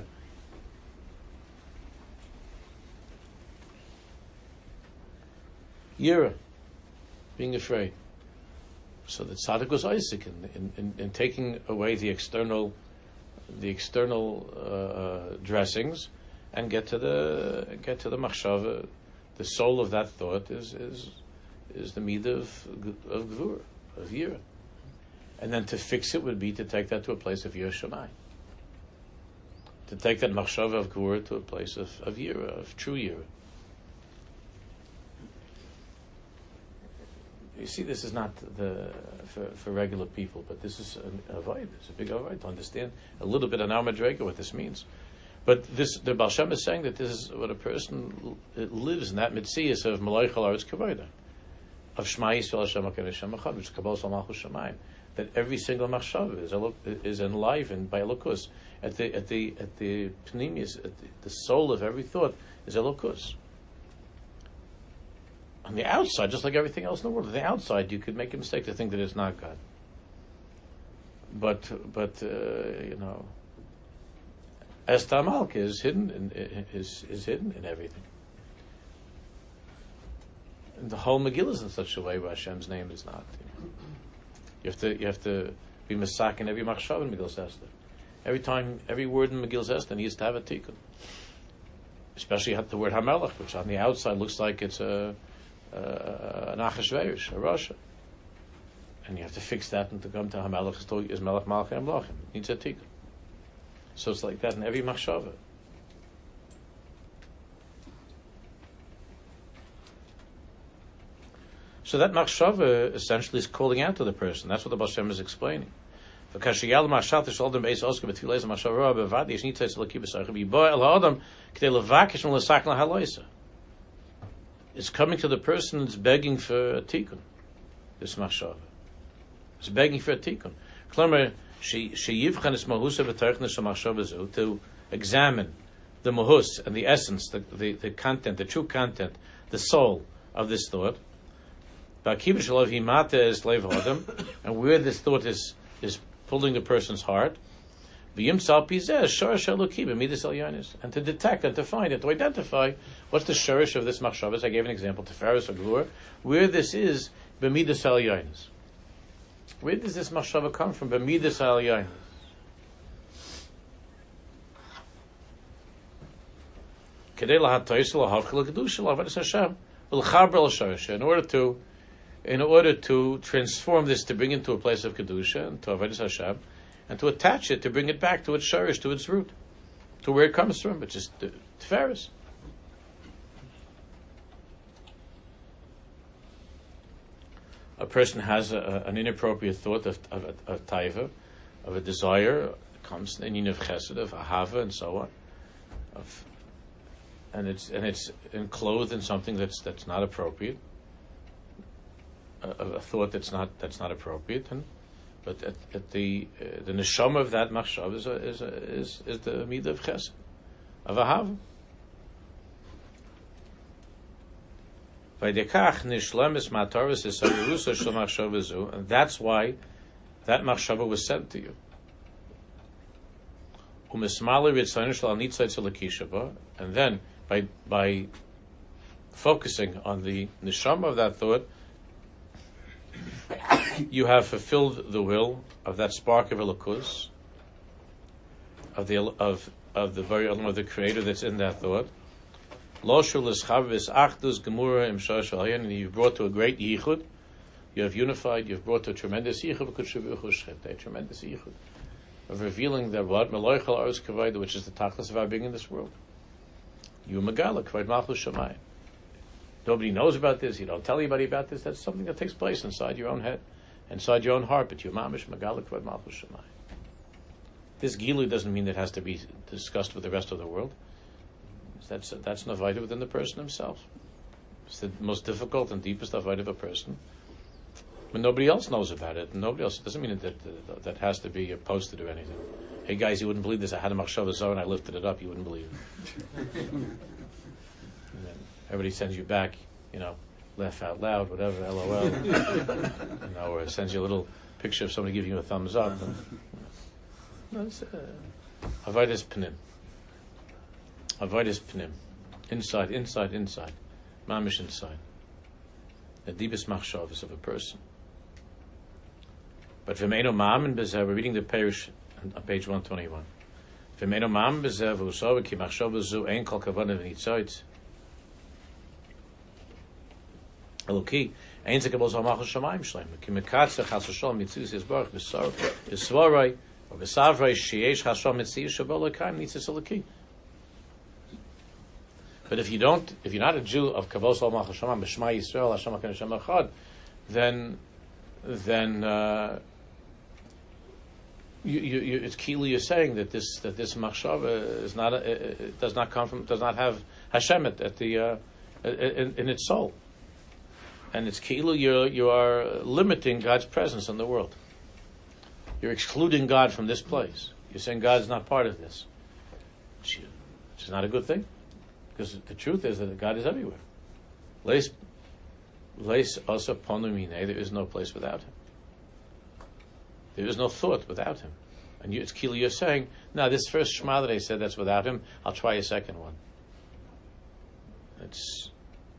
Yira. Being afraid. So the tzaddik was Isaac in, in, in, in taking away the external, the external uh, dressings, and get to the get to the machshava. The soul of that thought is is is the midah of of gvura, of yira, and then to fix it would be to take that to a place of yira shamayim. To take that machshava of gvura to a place of of yira, of true yira. You see, this is not the for, for regular people, but this is a avoid. It's a big avoid to understand a little bit on our madrega what this means. But this, the Baal Shem is saying that this is what a person lives in, that mitzias of Malay Chalaretz Kavayda, of Shema Yisrael Hashem HaKadosh Hashem Echad, which is Kabbalah Sal Malchus Shamayim. That every single machshava is is enlivened by Elokus. At the at the at the pneumius, at the, the soul of every thought is Elokus. On the outside, just like everything else in the world, on the outside you could make a mistake to think that it's not God. But but uh, you know, Esther Malka is hidden in, is is hidden in everything. And the whole Megillah is in such a way where Hashem's name is not. You know. You have to you have to be masak in every machshav in Megillah Esther. Every time, every word in Megillah Esther needs to have a tikkun. Especially the word Hamelach, which on the outside looks like it's a Uh, an Achashverosh, a Russia, and you have to fix that and to come to Hamelach is Melech Malchei Amlachim. It needs a tikkun. So it's like that in every machshava. So that machshava essentially is calling out to the person. That's what the Baal Shem is explaining. It's coming to the person that's begging for a tikkun. This machshava. It's begging for a tikkun. Klamer sheyivchan es mahusa v'tarchnas machshava zu, to examine the mahus and the essence, the, the, the content, the true content, the soul of this thought. Ba'kiva shalav himata es leiv adam, and where this thought is is pulling the person's heart. And to detect and to find and to identify what's the shurish of this machshavas. I gave an example, Tiferes or Glur, where this is b'midas al-yainis. Where does this machshava come from? B'midas al-yainis. In order to, in order to transform this, to bring it to a place of kedusha and to avodas Hashem, and to attach it, to bring it back to its shurish, to its root, to where it comes from, which is the Tiferes. A person has a, an inappropriate thought of, of, of, of taiva, of a desire, comes in yin of chesed, of ahava, and so on, of, and it's and it's enclosed in something that's that's not appropriate, a, a thought that's not that's not appropriate, and. But at, at the uh, the neshama of that machshav is a, is a, is is the midah of chesed, of ahava. V'dekach nishlemis ma'ataris is sayirusa shel machshava zu, and that's why that machshava was sent to you. Umismali ritzaynu shel anitzay tzalakishava, and then by by focusing on the neshama of that thought, you have fulfilled the will of that spark of Elokus, of the of of the very element of the Creator that's in that thought. And you've brought to a great yichud. You have unified. You've brought to a tremendous yichud, a tremendous yichud of revealing that what Meloichel Aros Kavayda, which is the tachlis of our being in this world. You Megala Kavayd Malchus Shamayim. Nobody knows about this. You don't tell anybody about this. That's something that takes place inside your own head. inside your own heart, but you're mamish megala kavod malchus shamayim. This gilu doesn't mean that it has to be discussed with the rest of the world. That's that's an avodah within the person himself. It's the most difficult and deepest avodah of a person. But nobody else knows about it. Nobody else. It doesn't mean that that, that has to be posted or anything. Hey guys, you wouldn't believe this. I had a machshava zor and I lifted it up. You wouldn't believe it. And then everybody sends you back, you know, laugh out loud, whatever, L O L, you know, or sends you a little picture of somebody giving you a thumbs up. And, no, it's uh, avodas pnim. Avodas pnim. Inside, inside, inside. Mamish inside. The deepest machshavas of a person. But v'meino ma'amin b'zeh, we're reading the Perush on page one twenty-one. V'meino ma'amin b'zeh v'usav ki machshavas zu ein kol kavana v'nitzayt. Eloki, ein zekabos ha'machos shamayim shleim. Ki mekatzeh chas v'sholem mitzvus yisbarach b'sar b'svarai or b'savrai sheyesh chas v'sholem mitzvus shabol l'kaim nitzis eloki. But if you don't, if you're not a Jew of Kavos Al Malchus Shamayim, B'Shema Yisrael, Hashem HaKen Hashem Echad, then, then uh, you, you, you, it's Kili you're saying that this that this machshava is not a, it does not come from, does not have Hashem at, at the uh, in, in its soul, and it's Kili you you are limiting God's presence in the world. You're excluding God from this place. You're saying God is not part of this, which is not a good thing. Because the truth is that God is everywhere. Leis, leis asa ponumine. There is no place without Him. There is no thought without Him. And you, it's Kili, you're saying, no, this first Shema that I said, that's without Him. I'll try a second one. It's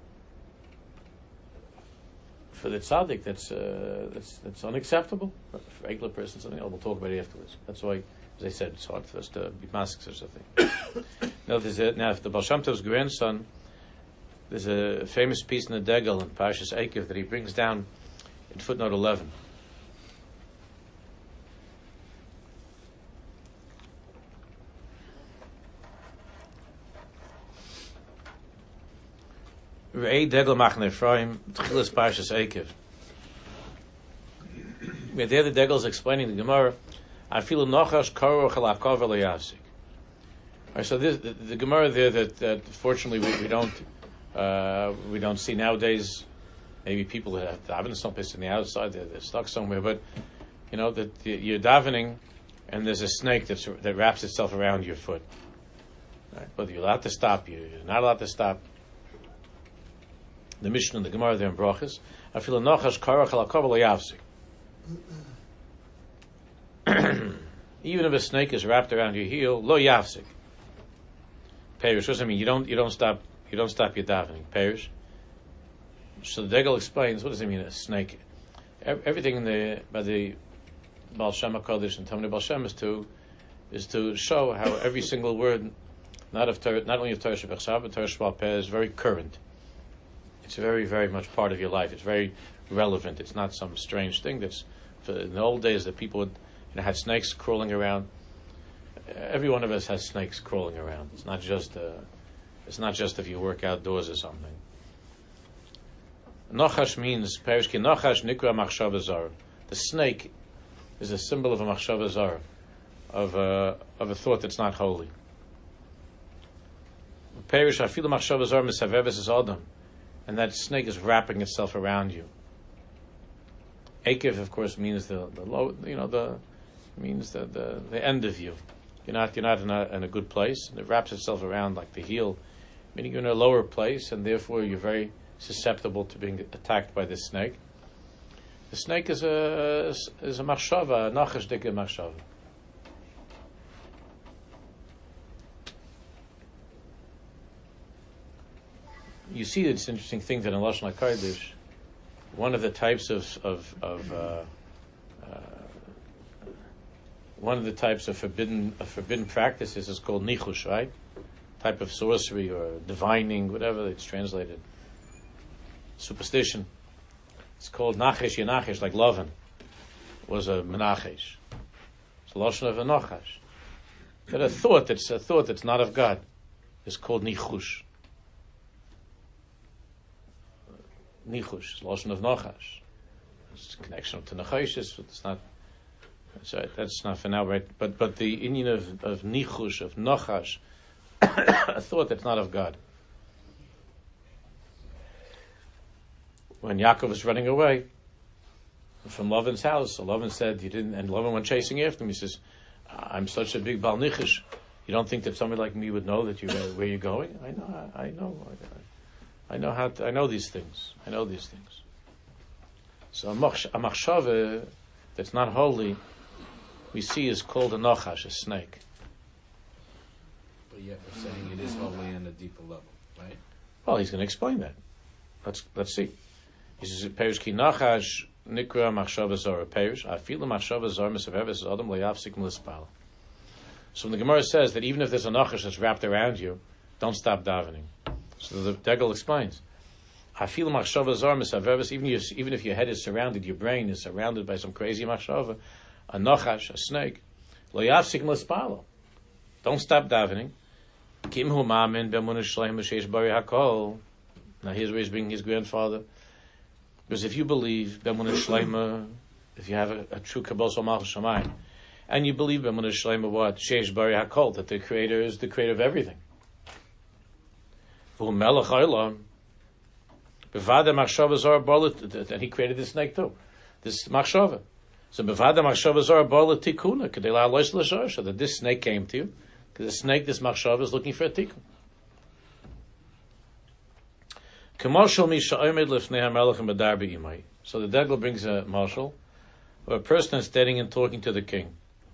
for the tzaddik. That's uh, that's that's unacceptable. For a regular person, something else. We'll talk about it afterwards. That's why, as I said, it's hard for us to be masked such a thing. Now, there's a, now, the Baal Shem Tov's grandson, there's a famous piece in the Degel in Parshas Eikev that he brings down in footnote eleven. Re'ei Degel Machne Ephraim, Tchilas Parshas Eikev. There the Degel is explaining the Gemara, I feel nochash karo chalakov elayasik. Right, so this, the, the Gemara there that, that fortunately we, we don't uh, we don't see nowadays. Maybe people that have davening someplace on the outside, they're, they're stuck somewhere. But you know that you're davening, and there's a snake that's, that wraps itself around your foot. Right? Whether you're allowed to stop, you're not allowed to stop. The Mishnah and the Gemara there in Brachos, I feel nochash karo chalakov elayasik. Even if a snake is wrapped around your heel, lo yafsik. Perish. What does that mean? You don't you don't stop you don't stop your davening. Perish. So the Degel explains, what does it mean, a snake? Everything in the by the Baal Shem HaKadosh and Talmidei Baal Shem is to is to show how every single word, not of Torah, not only of Torah Shebechsav, but Torah Shebal Peh, is very current. It's very, very much part of your life. It's very relevant. It's not some strange thing that's for, in the old days that people would you know, had snakes crawling around. Every one of us has snakes crawling around. It's not just uh, it's not just if you work outdoors or something. Nochash means perish ki nochash nikra machshava zar. The snake is a symbol of a machshava zar, of a of a thought that's not holy. Perish afilu machshava zar misaveves is adam, and that snake is wrapping itself around you. Ekev, of course, means the the low, you know, the means the, the the end of you. You're not you're not in a, in a good place, and it wraps itself around like the heel, meaning you're in a lower place, and therefore you're very susceptible to being attacked by this snake. The snake is a is a machshava, a nachash dike machshava. You see, it's an interesting thing that in Lashon HaKodesh, one of the types of of, of uh, uh, one of the types of forbidden of forbidden practices is called nichush, right? Type of sorcery or divining, whatever it's translated. Superstition. It's called nachesh yenachesh, like Lavan was a menachesh. It's a lashon of a nachash. That a thought that's a thought that's not of God is called nichush. Nichush, lashon of nachash. it's a connection to Nechoshes. It's not. That's right. That's not for now, right? But but the union of of nichush, of nachash, a thought that's not of God. When Yaakov was running away from Lavan's house, so Lavan said, "You didn't," and Lavan went chasing after him. He says, "I'm such a big bal nichush. You don't think that somebody like me would know that you where you're going? I know. I, I know. I, I know how. To, I know these things. I know these things." So a machshava that's not holy, we see is called a nachash, a snake. But yet we're saying it is holy on a deeper level, right? Well, he's going to explain that. Let's let's see. He says, "Perish ki nachash nikra machshava zara perish. Afilu machshava zara misaveves adam leyafsik milispal." So when the Gemara says that even if there's a nachash that's wrapped around you, don't stop davening. So the Degel explains, "Afilu machshava zara misaveves." Even if even if your head is surrounded, your brain is surrounded by some crazy machshava, a nachash, a snake, leyafsik milispal. Don't stop davening. Kim hu ma'amin b'emunah shleima sheish bari hakol. Now here's where he's bringing his grandfather. Because if you believe b'emunah shleima, if you have a, a true kabbalah malchus shamayim, and you believe b'emunah shleima what? Sheish bari hakol, that the Creator is the Creator of everything. V'hu melech ha'olam, b'vada machshava zara barit, and he created the snake too. This machshava. So b'vada machshava zara barit tikuna, k'dei la'alois l'shor, so that this snake came to you, because the snake, this machshava, is looking for a tikkun. So the Degel brings a marshal, or a person is standing and talking to the king.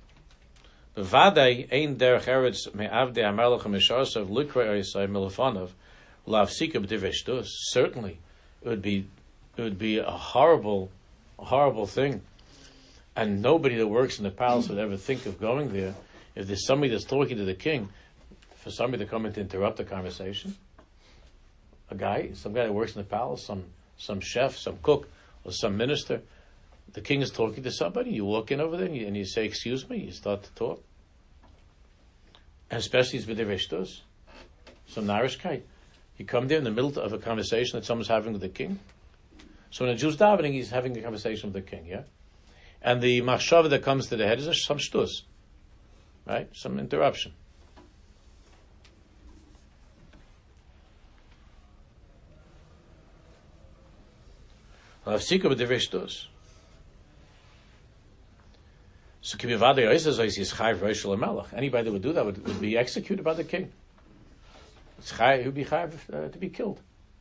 Certainly, it would be it would be a horrible, a horrible thing, and nobody that works in the palace would ever think of going there. If there's somebody that's talking to the king, for somebody to come in to interrupt the conversation. A guy, some guy that works in the palace, some some chef, some cook, or some minister, the king is talking to somebody, you walk in over there and you, and you say, "Excuse me," you start to talk. And especially it's b'dereshtos, some narishkeit. You come there in the middle of a conversation that someone's having with the king. So when a Jew's davening, he's having a conversation with the king, yeah? And the machshava that comes to the head is a, some shtus, right? Some interruption. So anybody that would do that would, would be executed by the king. He would be chayav uh, to be killed.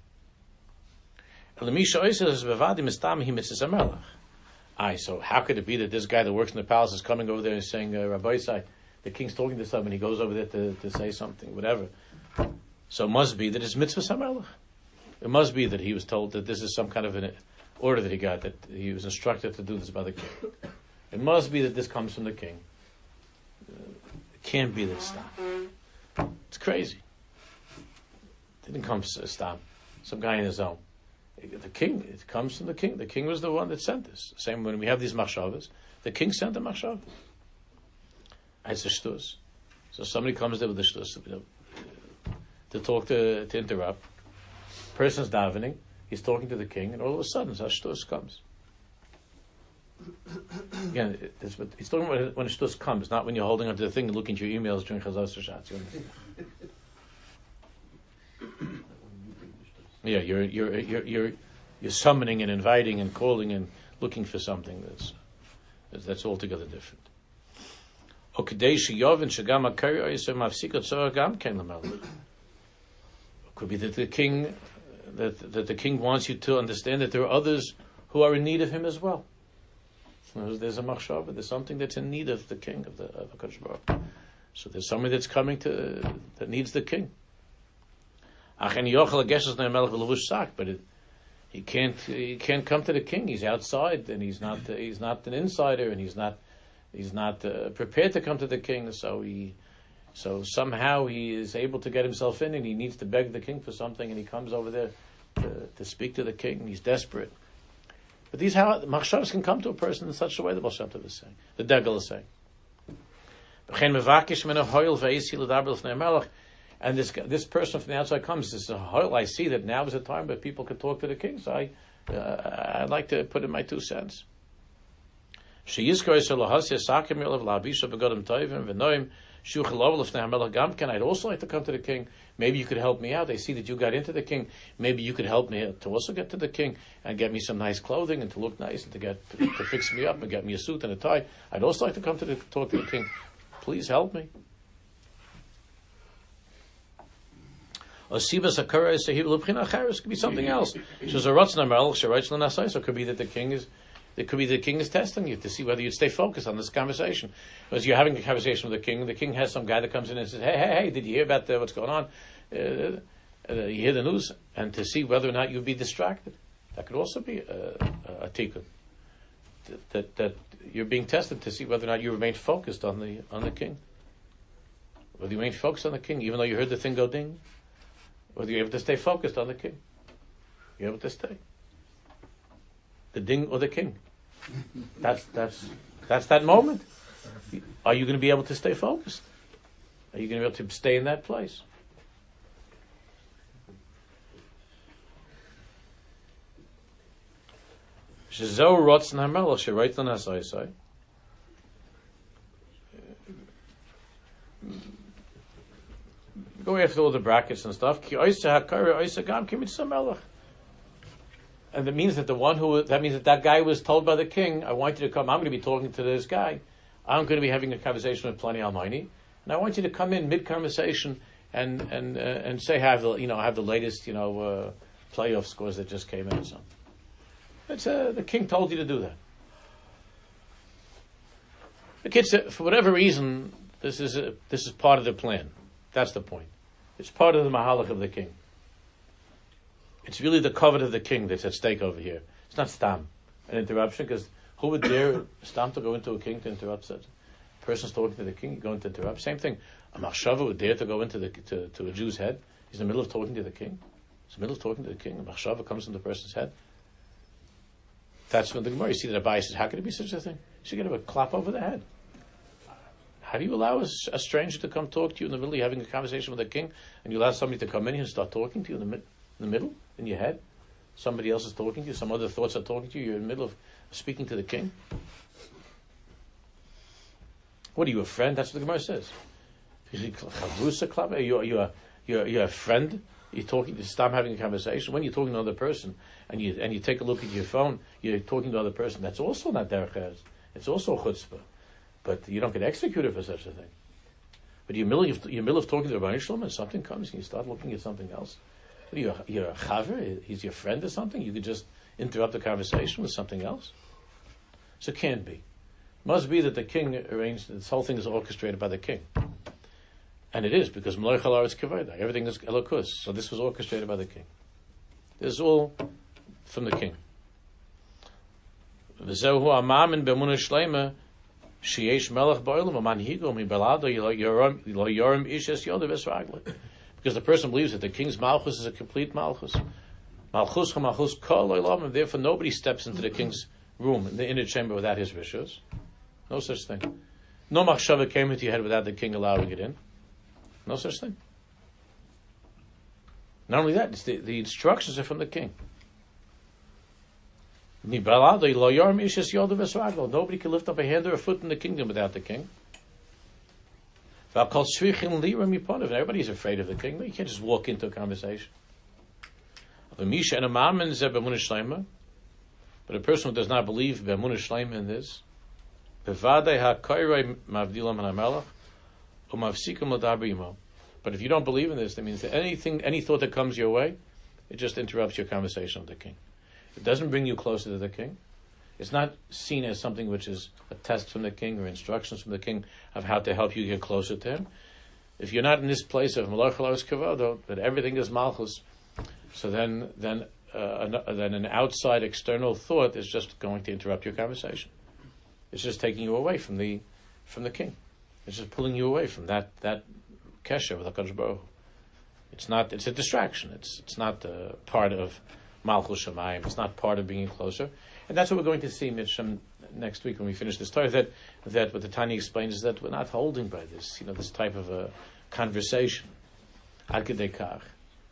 Aye, so how could it be that this guy that works in the palace is coming over there and saying, uh, Rabbi Isai, the king's talking to someone, and he goes over there to, to say something, whatever. So it must be that it's mitzvah samelach. It must be that he was told that this is some kind of an order that he got, that he was instructed to do this by the king. It must be that this comes from the king. It can't be that it's stop. It's crazy. It didn't come to stop. Some guy in his own. The king, it comes from the king. The king was the one that sent this. Same when we have these machshavas, the king sent the machshavas. It's a shtus. So somebody comes there with the shtus, you know, to talk, to, to interrupt. Person's davening. He's talking to the king, and all of a sudden, Shtus comes. Again, it's, he's talking about when Shtus comes, not when you're holding onto the thing and looking at your emails during Chazal Shabbat. Yeah, you're you're you're you're you're summoning and inviting and calling and looking for something that's that's, that's altogether different. Could be that the king. That, that the king wants you to understand that there are others who are in need of him as well. So there's a machshava, there's something that's in need of the king, of the of HaKadosh Baruch Hu. So there's somebody that's coming to, that needs the king. But it, he can't he can't come to the king. He's outside, and he's not he's not an insider, and he's not he's not uh, prepared to come to the king. So he So somehow he is able to get himself in, and he needs to beg the king for something, and he comes over there to, to speak to the king, and he's desperate. But these how machshavas can come to a person in such a way, the Baal Shem Tov is saying, the Degel is saying. And this this person from the outside comes, says, I see that now is the time where people can talk to the king, so I, uh, I'd like to put in my two cents. I'd also like to come to the king. Maybe you could help me out. I see that you got into the king. Maybe you could help me to also get to the king and get me some nice clothing and to look nice and to get to, to fix me up and get me a suit and a tie. I'd also like to come to the talk to the king. Please help me. Osibas Akara is Sahib Lubchina Charis, could be something else. She's a Ratzna Melch, she writes Lanasai, so it could be that the king is it could be the king is testing you to see whether you'd stay focused on this conversation. Because you're having a conversation with the king, and the king has some guy that comes in and says, hey, hey, hey, did you hear about the, what's going on? Uh, uh, you hear the news? And to see whether or not you'd be distracted. That could also be a, a, a tikkun. That, that, that you're being tested to see whether or not you remain focused on the on the king. Whether you remain focused on the king, even though you heard the thing go ding. Whether you're able to stay focused on the king. You're able to stay. The ding or the king. That's that's that's that moment. Are you going to be able to stay focused? Are you going to be able to stay in that place? Shezo rotzen hamelach shereitzon hasaysay. Go after all the brackets and stuff. And that means that the one who, that means that that guy was told by the king, I want you to come, I'm going to be talking to this guy. I'm going to be having a conversation with Plani Almighty. And I want you to come in mid-conversation and and uh, and say, have the, you know, have the latest, you know, uh, playoff scores that just came in or something. It's, uh, the king told you to do that. The kid said, for whatever reason, this is a, this is part of the plan. That's the point. It's part of the mahalach of the king. It's really the covet of the king that's at stake over here. It's not stam, an interruption, because who would dare stam to go into a king to interrupt such? A person's talking to the king, you're going to interrupt. Same thing. A machshava would dare to go into the to, to a Jew's head. He's in the middle of talking to the king. He's in the middle of talking to the king. A machshava comes in the person's head. That's when the Gemara, you see that Abai says, how could it be such a thing? You should get him a clap over the head. How do you allow a, a stranger to come talk to you in the middle? You're having a conversation with the king, and you allow somebody to come in here and start talking to you in the, mid, in the middle, in your head? Somebody else is talking to you, some other thoughts are talking to you, you're in the middle of speaking to the king? What are you, a friend? That's what the Gemara says. You're, you're, you're, you're a friend, you're talking, you stop having a conversation. When you're talking to another person, and you and you take a look at your phone, you're talking to another person, that's also not derech eretz. It's also chutzpah. But you don't get executed for such a thing. But you're middle of, you're middle of talking to the Rebbeinu Shalom and something comes and you start looking at something else. What are you, you're a chaver? He's your friend or something? You could just interrupt the conversation with something else? So it can't be. Must be that the king arranged, this whole thing is orchestrated by the king. And it is, because Melech Halaretz Kavod, everything is Elokus. So this was orchestrated by the king. This is all from the king. V'zehu amamin b'emunah shleima sheyesh melech ba'olam u'manhigo mi'balado yoram yoram ishes yodav esragli. Because the person believes that the king's malchus is a complete malchus. Malchus malchus kol olam, and therefore nobody steps into the king's room in the inner chamber without his rishus. No such thing. No machshava came into your head without the king allowing it in. No such thing. Not only that, it's the, the instructions are from the king. Nobody can lift up a hand or a foot in the kingdom without the king. Everybody's afraid of the king. You can't just walk into a conversation. But a person who does not believe in this, but if you don't believe in this, that means that anything, any thought that comes your way, it just interrupts your conversation with the king. It doesn't bring you closer to the king. It's not seen as something which is a test from the king or instructions from the king of how to help you get closer to him. If you're not in this place of Melech Halaretz Kavod, that everything is malchus, so then then uh, an, then an outside external thought is just going to interrupt your conversation. It's just taking you away from the from the king. It's just pulling you away from that that kesher with HaKadosh Baruch Hu. It's not. It's a distraction. It's it's not uh, part of Malchus Shamayim. It's not part of being closer, and that's what we're going to see, Misham, next week when we finish this Torah. That that what the Tanya explains is that we're not holding by this, you know, this type of a conversation. Ad kedei kach,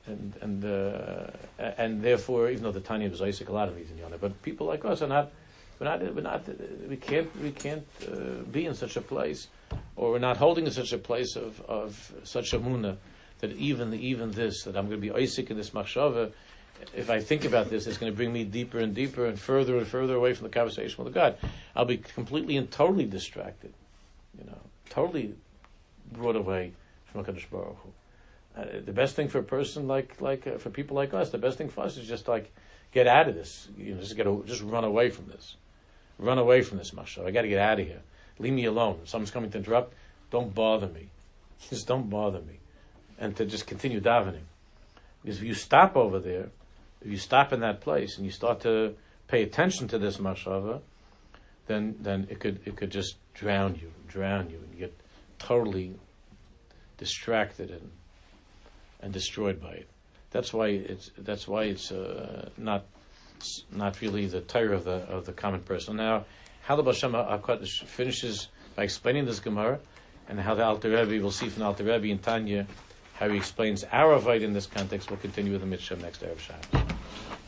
and and uh, and therefore, even though the Tanya was Isaac, a lot of these in Yonah, but people like us are not. We're not. We're not. We can't. We can't uh, be in such a place, or we're not holding in such a place of, of such a munah that even even this that I'm going to be Isaac in this machshava. If I think about this, it's going to bring me deeper and deeper and further and further away from the conversation with God. I'll be completely and totally distracted, you know, totally brought away from HaKadosh Baruch Hu. Uh, the best thing for a person like like uh, for people like us, the best thing for us is just like get out of this. You know, just get a, just run away from this. Run away from this mashal. I got to get out of here. Leave me alone. If someone's coming to interrupt, don't bother me. Just don't bother me. And to just continue davening. Because if you stop over there, if you stop in that place and you start to pay attention to this mashava, then then it could it could just drown you, drown you, and you get totally distracted and and destroyed by it. That's why it's that's why it's uh, not. It's not really the Torah of the of the common person. Now, how the Baal Shem HaKadosh finishes by explaining this Gemara, and how the Alter Rebbe, we'll see from the Alter Rebbe in Tanya, how he explains our Avayt in this context. We'll continue with the Mitzvah next Erev Shabbos.